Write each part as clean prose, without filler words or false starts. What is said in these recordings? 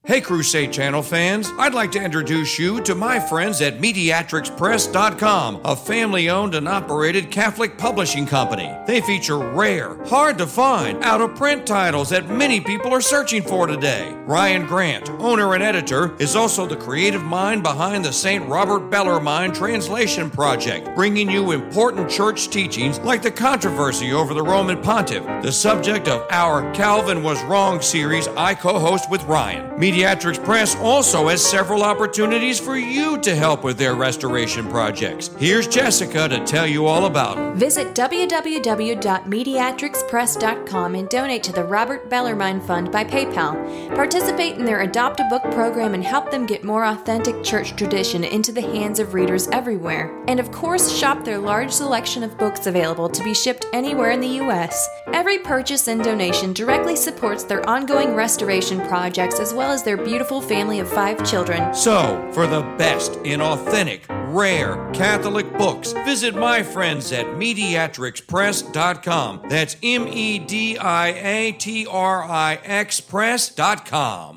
Hey Crusade Channel fans, I'd like to introduce you to my friends at Mediatrixpress.com, a family-owned and operated Catholic publishing company. They feature rare, hard-to-find, out-of-print titles that many people are searching for today. Ryan Grant, owner and editor, is also the creative mind behind the St. Robert Bellarmine Translation Project, bringing you important church teachings like the controversy over the Roman Pontiff, the subject of our Calvin Was Wrong series I co-host with Ryan. Mediatrix Press also has several opportunities for you to help with their restoration projects. Here's Jessica to tell you all about them. Visit www.mediatrixpress.com and donate to the Robert Bellarmine Fund by PayPal. Participate in their Adopt a Book program and help them get more authentic church tradition into the hands of readers everywhere. And of course, shop their large selection of books available to be shipped anywhere in the U.S. Every purchase and donation directly supports their ongoing restoration projects as well as their beautiful family of 5 children. So, for the best in authentic, rare Catholic books, visit my friends at Mediatrixpress.com. That's Mediatrix Press.com.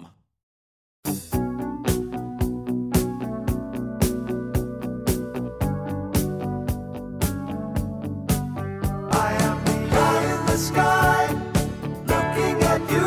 I am the eye in the sky, looking at you.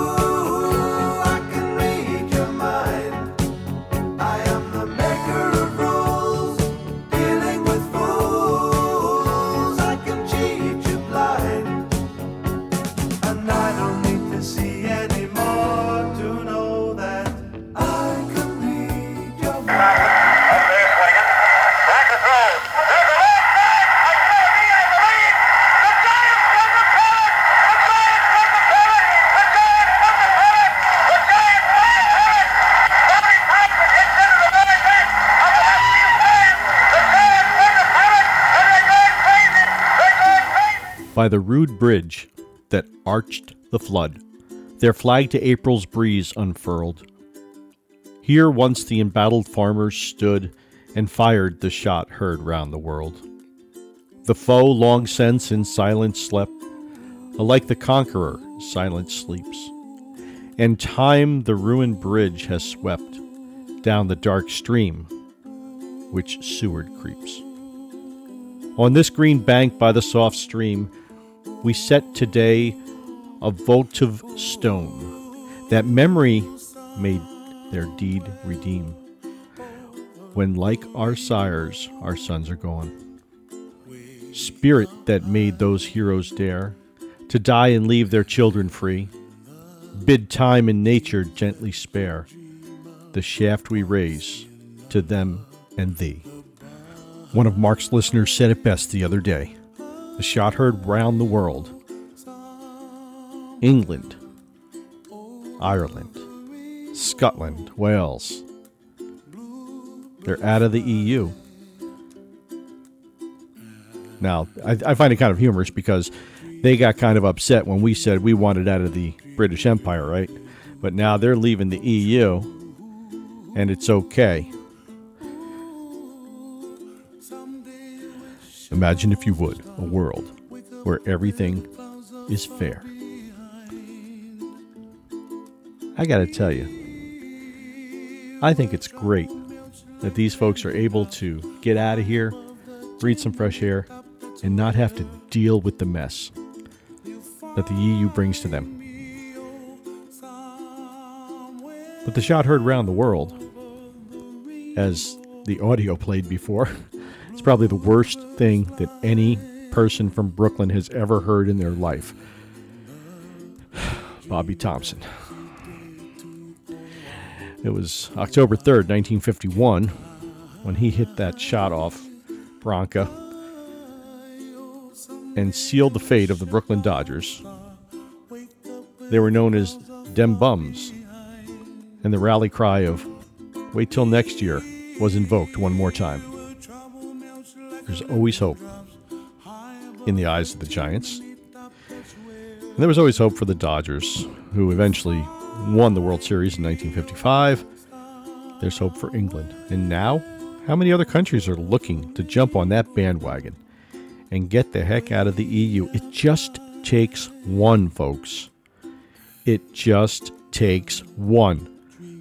By the rude bridge that arched the flood, their flag to April's breeze unfurled. Here once the embattled farmers stood and fired the shot heard round the world. The foe long since in silence slept, alike the conqueror silence sleeps, and time the ruined bridge has swept down the dark stream which seaward creeps. On this green bank by the soft stream, we set today a votive stone, that memory made their deed redeem. When like our sires, our sons are gone. Spirit that made those heroes dare to die and leave their children free, bid time and nature gently spare the shaft we raise to them and thee. One of Mark's listeners said it best the other day. The shot heard round the world. England, Ireland, Scotland, Wales. They're out of the EU. Now, I find it kind of humorous because they got kind of upset when we said we wanted out of the British Empire, right? But now they're leaving the EU, and it's okay. Imagine, if you would, a world where everything is fair. I gotta tell you, I think it's great that these folks are able to get out of here, breathe some fresh air, and not have to deal with the mess that the EU brings to them. But the shot heard round the world, as the audio played before, it's probably the worst thing that any person from Brooklyn has ever heard in their life. Bobby Thompson. It was October 3rd, 1951, when he hit that shot off Bronca and sealed the fate of the Brooklyn Dodgers. They were known as Dem Bums, and the rally cry of "Wait till next year" was invoked one more time. There's always hope in the eyes of the Giants. And there was always hope for the Dodgers, who eventually won the World Series in 1955. There's hope for England. And now, how many other countries are looking to jump on that bandwagon and get the heck out of the EU? It just takes one, folks. It just takes one.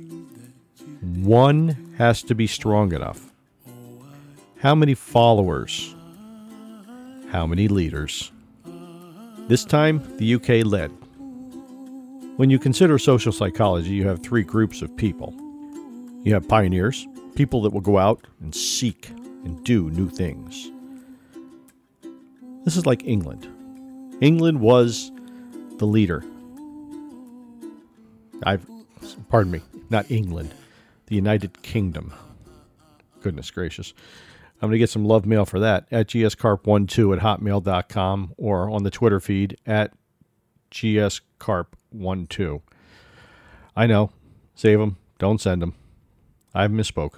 One has to be strong enough. How many followers? How many leaders? This time, the UK led. When you consider social psychology, you have three groups of people. You have pioneers, people that will go out and seek and do new things. This is like England. England was the leader. Pardon me, not England, the United Kingdom. Goodness gracious. I'm going to get some love mail for that at gscarp12@hotmail.com or on the Twitter feed at gscarp12. I know. Save them. Don't send them. I misspoke.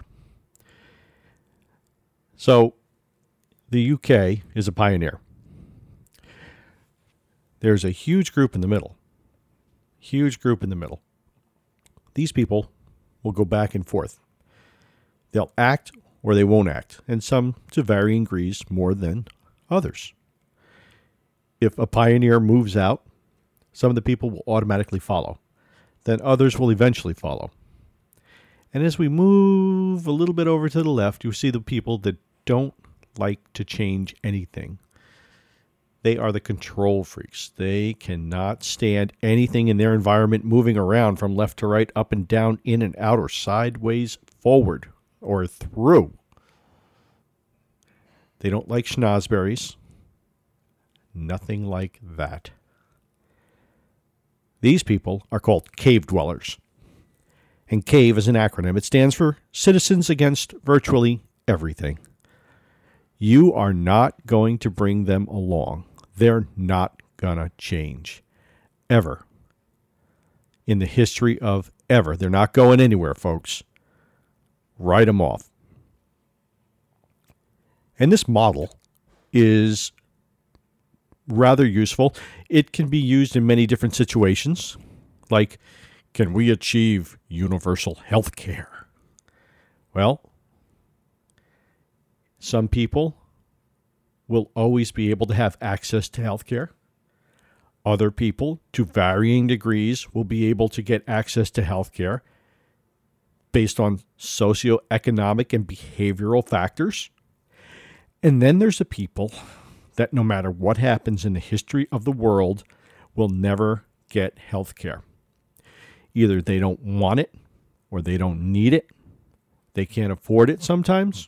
So, the UK is a pioneer. There's a huge group in the middle. Huge group in the middle. These people will go back and forth. They'll act or they won't act, and some to varying degrees more than others. If a pioneer moves out, some of the people will automatically follow. Then others will eventually follow. And as we move a little bit over to the left, you see the people that don't like to change anything. They are the control freaks. They cannot stand anything in their environment moving around from left to right, up and down, in and out, or sideways, forward, or through. They don't like schnozberries. Nothing like that. These people are called cave dwellers. And CAVE is an acronym. It stands for Citizens Against Virtually Everything. You are not going to bring them along. They're not going to change. Ever. In the history of ever. They're not going anywhere, folks. Write them off. And this model is rather useful. It can be used in many different situations. Like, can we achieve universal health care? Well, some people will always be able to have access to health care. Other people, to varying degrees, will be able to get access to health care based on socioeconomic and behavioral factors. And then there's the people that no matter what happens in the history of the world will never get health care. Either they don't want it or they don't need it. They can't afford it sometimes.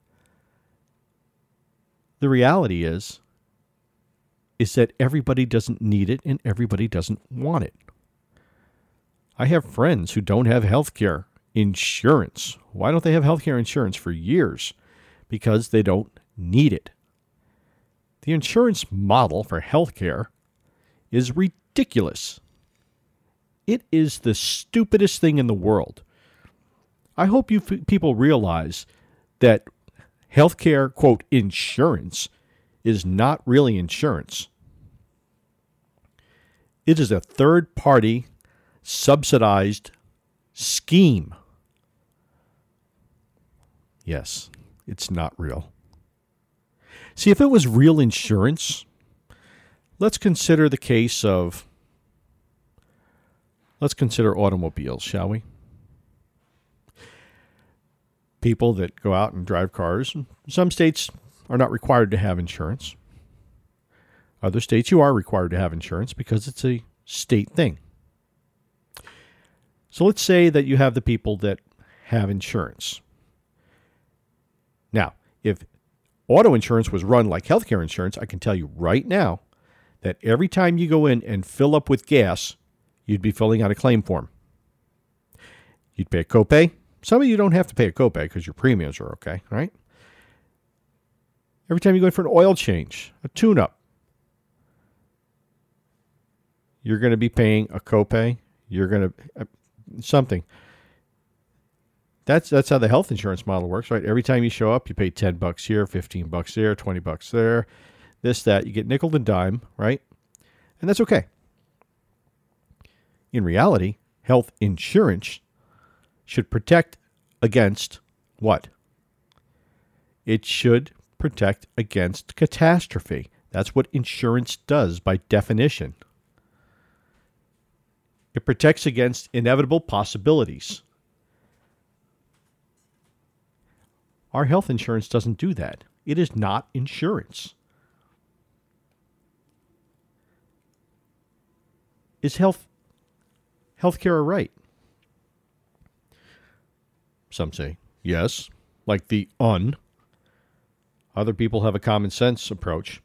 The reality is that everybody doesn't need it and everybody doesn't want it. I have friends who don't have health care insurance. Why don't they have health care insurance for years? Because they don't need it. The insurance model for health care is ridiculous. It is the stupidest thing in the world. I hope you people realize that healthcare, quote, insurance is not really insurance. It is a third-party subsidized scheme. Yes, it's not real. See, if it was real insurance, let's consider the case of, let's consider automobiles, shall we? People that go out and drive cars. Some states are not required to have insurance. Other states you are required to have insurance because it's a state thing. So let's say that you have the people that have insurance. Now, if auto insurance was run like healthcare insurance, I can tell you right now that every time you go in and fill up with gas, you'd be filling out a claim form. You'd pay a copay. Some of you don't have to pay a copay because your premiums are okay, right? Every time you go in for an oil change, a tune-up, you're going to be paying a copay. You're going to something. That's how the health insurance model works, right? Every time you show up, you pay $10 here, $15 there, $20 there, this, that. You get nickel and dime, right? And that's okay. In reality, health insurance should protect against what? It should protect against catastrophe. That's what insurance does by definition. It protects against inevitable possibilities. Our health insurance doesn't do that. It is not insurance. Is healthcare a right? Some say yes, like the un. Other people have a common sense approach.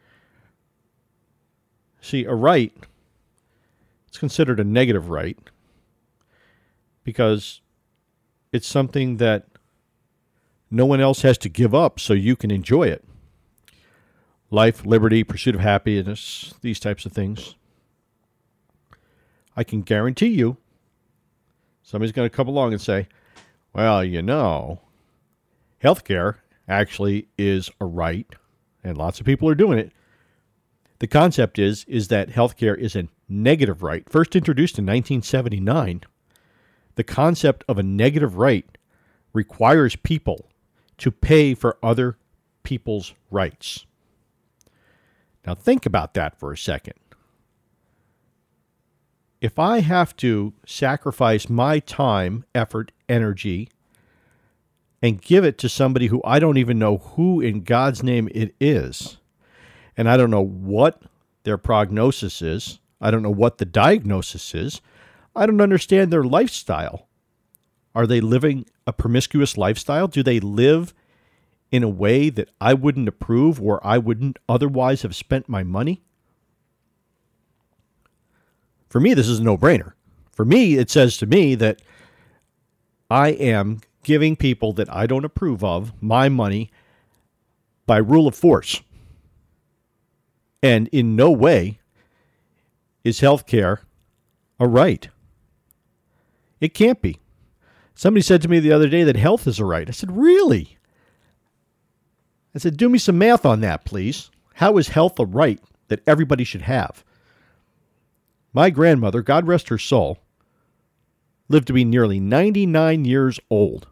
See, a right, it's considered a negative right because it's something that no one else has to give up so you can enjoy it. Life, liberty, pursuit of happiness, these types of things. I can guarantee you, somebody's going to come along and say, well, healthcare actually is a right, and lots of people are doing it. The concept is that healthcare is a negative right. First introduced in 1979, the concept of a negative right requires people to pay for other people's rights. Now think about that for a second. If I have to sacrifice my time, effort, energy, and give it to somebody who I don't even know who in God's name it is, and I don't know what their prognosis is, I don't know what the diagnosis is, I don't understand their lifestyle. Are they living a promiscuous lifestyle? Do they live in a way that I wouldn't approve or I wouldn't otherwise have spent my money? For me, this is a no-brainer. For me, it says to me that I am giving people that I don't approve of my money by rule of force. And in no way is healthcare a right. It can't be. Somebody said to me the other day that health is a right. I said, really? I said, do me some math on that, please. How is health a right that everybody should have? My grandmother, God rest her soul, lived to be nearly 99 years old.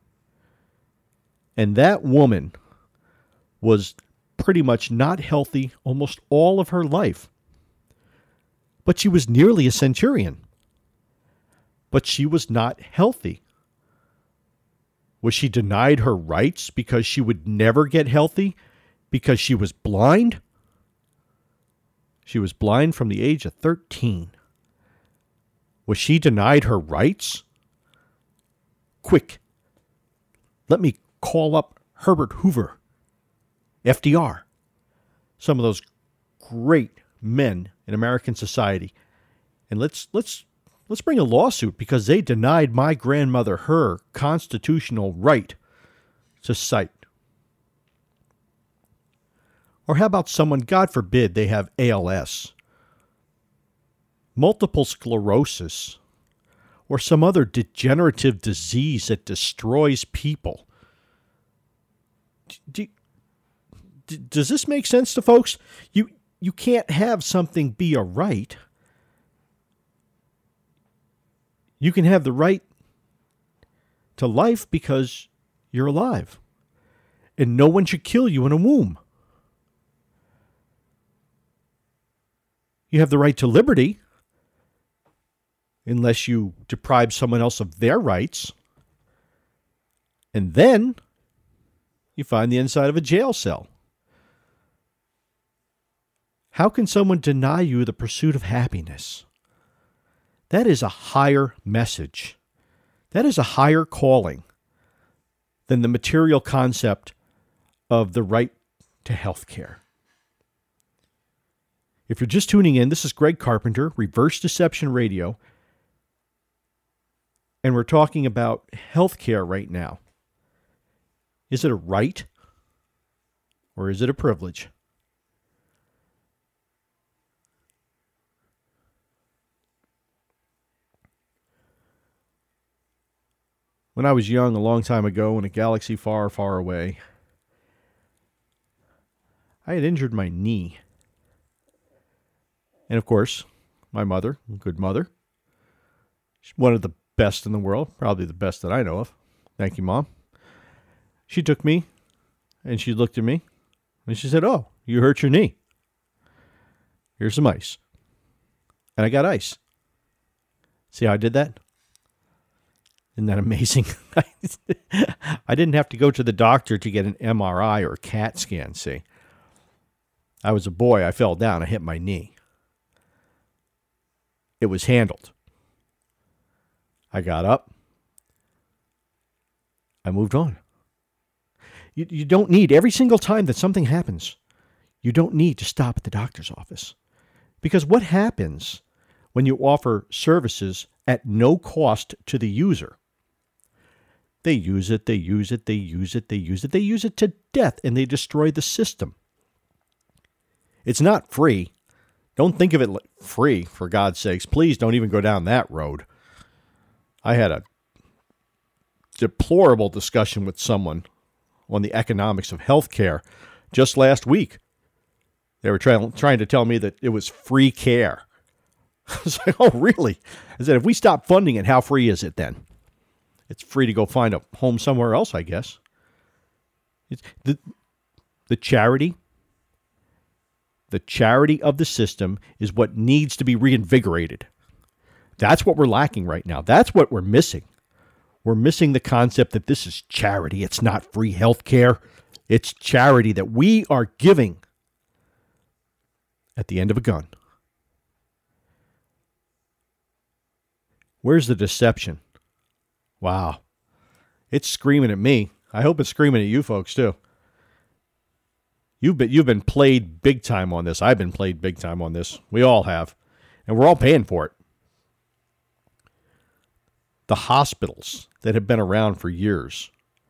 And that woman was pretty much not healthy almost all of her life. But she was nearly a centurion. But she was not healthy. Was she denied her rights because she would never get healthy? Because she was blind? She was blind from the age of 13. Was she denied her rights? Quick, let me call up Herbert Hoover, FDR, some of those great men in American society, and let's bring a lawsuit because they denied my grandmother her constitutional right to sight. Or how about someone, God forbid, they have ALS, multiple sclerosis, or some other degenerative disease that destroys people? Does this make sense to folks? You can't have something be a right. You can have the right to life because you're alive, and no one should kill you in a womb. You have the right to liberty unless you deprive someone else of their rights. And then you find the inside of a jail cell. How can someone deny you the pursuit of happiness? That is a higher message. That is a higher calling than the material concept of the right to health care. If you're just tuning in, this is Greg Carpenter, Reverse Deception Radio, and we're talking about healthcare right now. Is it a right or is it a privilege? When I was young, a long time ago, in a galaxy far, far away, I had injured my knee. And of course, my mother, good mother, she's one of the best in the world, probably the best that I know of. Thank you, Mom. She took me and she looked at me and she said, "Oh, you hurt your knee. Here's some ice." And I got ice. See how I did that? Isn't that amazing? I didn't have to go to the doctor to get an MRI or a CAT scan, see. I was a boy. I fell down. I hit my knee. It was handled. I got up. I moved on. You don't need, every single time that something happens, you don't need to stop at the doctor's office. Because what happens when you offer services at no cost to the user? They use it, they use it, they use it, they use it, they use it to death, and they destroy the system. It's not free. Don't think of it like free, for God's sakes. Please don't even go down that road. I had a deplorable discussion with someone on the economics of healthcare just last week. They were trying to tell me that it was free care. I was like, oh, really? I said, if we stop funding it, how free is it then? It's free to go find a home somewhere else, I guess. It's the charity of the system is what needs to be reinvigorated. That's what we're lacking right now. That's what we're missing. We're missing the concept that this is charity. It's not free health care. It's charity that we are giving at the end of a gun. Where's the deception? Wow. It's screaming at me. I hope it's screaming at you folks too. You've been played big time on this. I've been played big time on this. We all have. And we're all paying for it. The hospitals that have been around for years,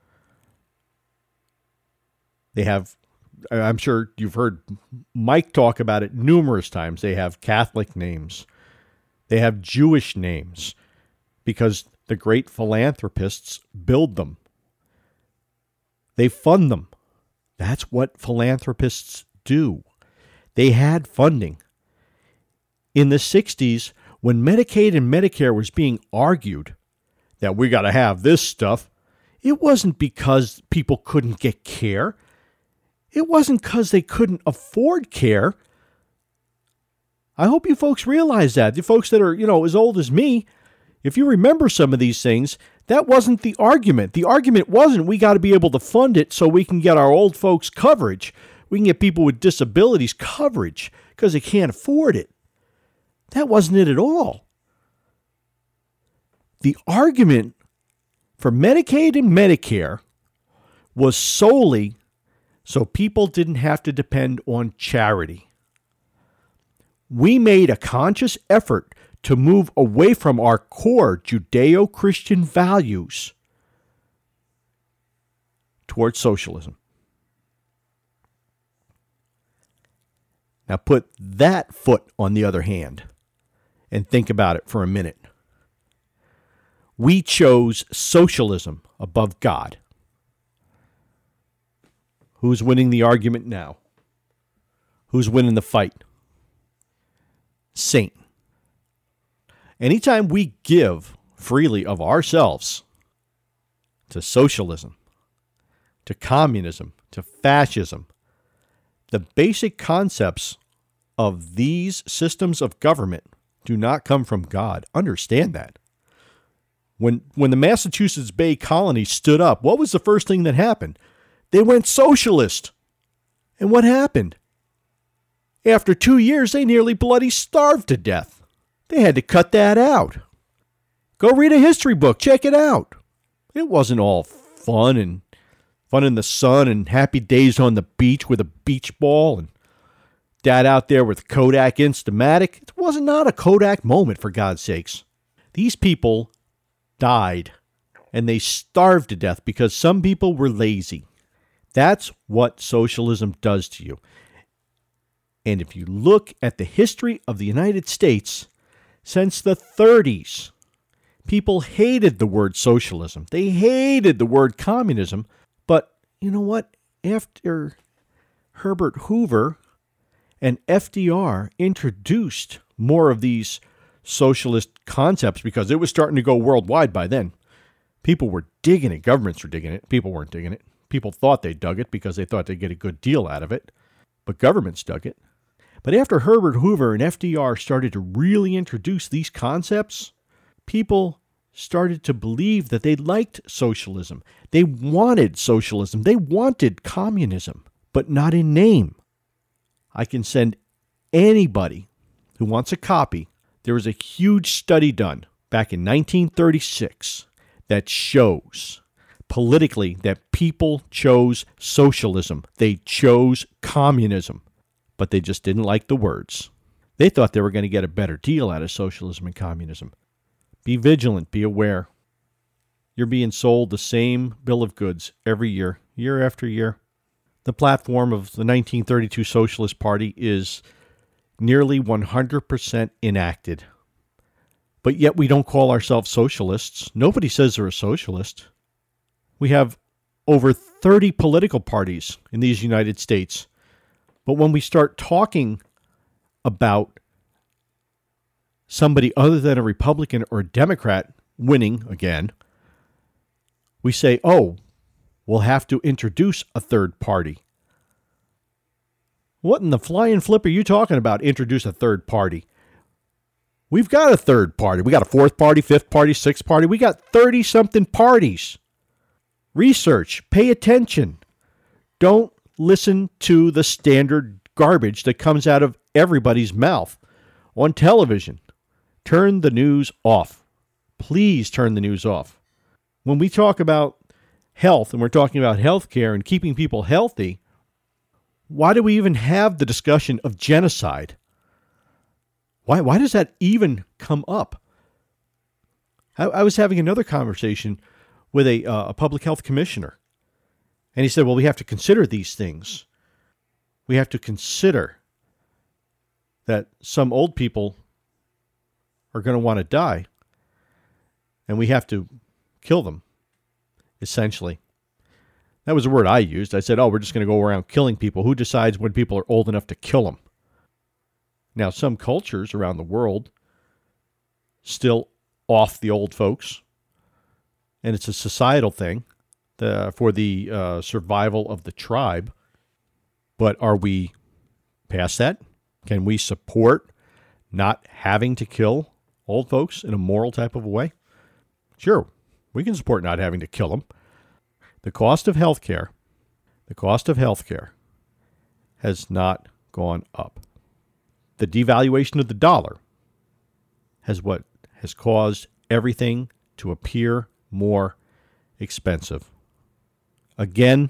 they have, I'm sure you've heard Mike talk about it numerous times. They have Catholic names. They have Jewish names because the great philanthropists build them. They fund them. That's what philanthropists do. They had funding. In the 60s, when Medicaid and Medicare was being argued that we got to have this stuff, it wasn't because people couldn't get care. It wasn't because they couldn't afford care. I hope you folks realize that. The folks that are, as old as me, if you remember some of these things, that wasn't the argument. The argument wasn't we got to be able to fund it so we can get our old folks coverage. We can get people with disabilities coverage because they can't afford it. That wasn't it at all. The argument for Medicaid and Medicare was solely so people didn't have to depend on charity. We made a conscious effort to move away from our core Judeo-Christian values towards socialism. Now put that foot on the other hand and think about it for a minute. We chose socialism above God. Who's winning the argument now? Who's winning the fight? Satan. Anytime we give freely of ourselves to socialism, to communism, to fascism, the basic concepts of these systems of government do not come from God. Understand that. When the Massachusetts Bay Colony stood up, what was the first thing that happened? They went socialist. And what happened? After 2 years, they nearly bloody starved to death. They had to cut that out. Go read a history book. Check it out. It wasn't all fun in the sun and happy days on the beach with a beach ball and dad out there with Kodak Instamatic. It was not a Kodak moment, for God's sakes. These people died and they starved to death because some people were lazy. That's what socialism does to you. And if you look at the history of the United States, since the 30s, people hated the word socialism. They hated the word communism. But you know what? After Herbert Hoover and FDR introduced more of these socialist concepts, because it was starting to go worldwide by then, people were digging it. Governments were digging it. People weren't digging it. People thought they dug it because they thought they'd get a good deal out of it. But governments dug it. But after Herbert Hoover and FDR started to really introduce these concepts, people started to believe that they liked socialism. They wanted socialism. They wanted communism, but not in name. I can send anybody who wants a copy. There was a huge study done back in 1936 that shows politically that people chose socialism. They chose communism, but they just didn't like the words. They thought they were going to get a better deal out of socialism and communism. Be vigilant, be aware. You're being sold the same bill of goods every year, year after year. The platform of the 1932 Socialist Party is nearly 100% enacted. But yet we don't call ourselves socialists. Nobody says they're a socialist. We have over 30 political parties in these United States. But when we start talking about somebody other than a Republican or a Democrat winning again, we say, oh, we'll have to introduce a third party. What in the flying flip are you talking about, introduce a third party? We've got a third party. We got a fourth party, fifth party, sixth party. We got 30-something parties. Research. Pay attention. Don't listen to the standard garbage that comes out of everybody's mouth on television. Turn the news off. Please turn the news off. When we talk about health and we're talking about health care and keeping people healthy, why do we even have the discussion of genocide? Why does that even come up? I was having another conversation with a public health commissioner, and he said, well, we have to consider these things. We have to consider that some old people are going to want to die, and we have to kill them, essentially. That was the word I used. I said, oh, we're just going to go around killing people. Who decides when people are old enough to kill them? Now, some cultures around the world still off the old folks, and it's a societal thing for the survival of the tribe. But are we past that? Can we support not having to kill old folks in a moral type of a way? Sure, we can support not having to kill them. The cost of healthcare has not gone up. The devaluation of the dollar has caused everything to appear more expensive. Again,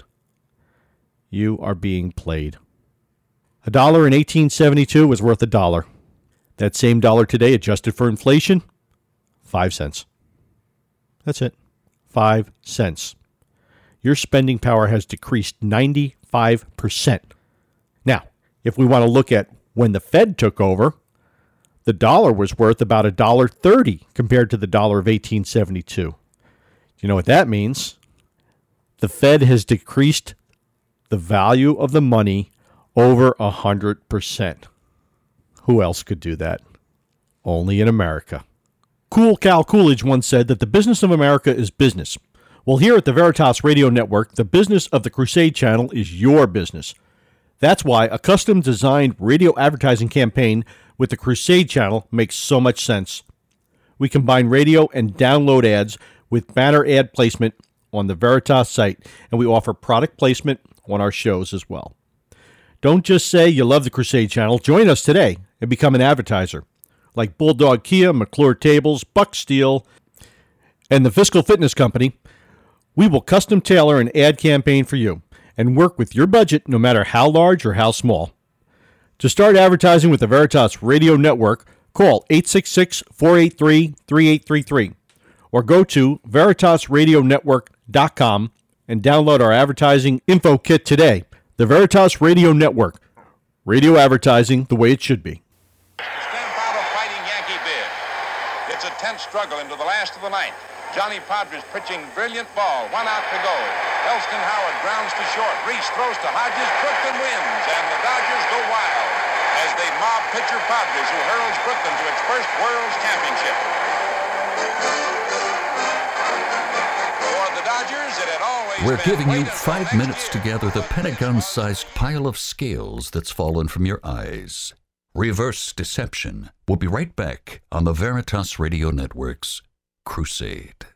you are being played. $1 in 1872 was worth $1. That same dollar today, adjusted for inflation, 5 cents. That's it. 5 cents. Your spending power has decreased 95%. Now, if we want to look at when the Fed took over, the dollar was worth about $1.30 compared to the dollar of 1872. You know what that means? The Fed has decreased the value of the money over 100%. Who else could do that? Only in America. Cool Cal Coolidge once said that the business of America is business. Well, here at the Veritas Radio Network, the business of the Crusade Channel is your business. That's why a custom-designed radio advertising campaign with the Crusade Channel makes so much sense. We combine radio and download ads with banner ad placement on the Veritas site, and we offer product placement on our shows as well. Don't just say you love the Crusade Channel. Join us today and become an advertiser. Like Bulldog Kia, McClure Tables, Buck Steel, and the Fiscal Fitness Company, we will custom tailor an ad campaign for you and work with your budget no matter how large or how small. To start advertising with the Veritas Radio Network, call 866-483-3833 or go to veritasradionetwork.com and download our advertising info kit today. The Veritas Radio Network. Radio advertising the way it should be. Stamp out a fighting Yankee bid. It's a tense struggle into the last of the ninth. Johnny Podres pitching brilliant ball. 1 out to go. Elston Howard grounds to short. Reese throws to Hodges. Brooklyn wins, and the Dodgers go wild as they mob pitcher Podres, who hurls Brooklyn to its first World's Championship. For the Dodgers, it had always We're been giving you wait until 5 minutes next year. to gather the Pentagon-sized pile of scales that's fallen from your eyes. Reverse Deception. We'll be right back on the Veritas Radio Networks. crusade.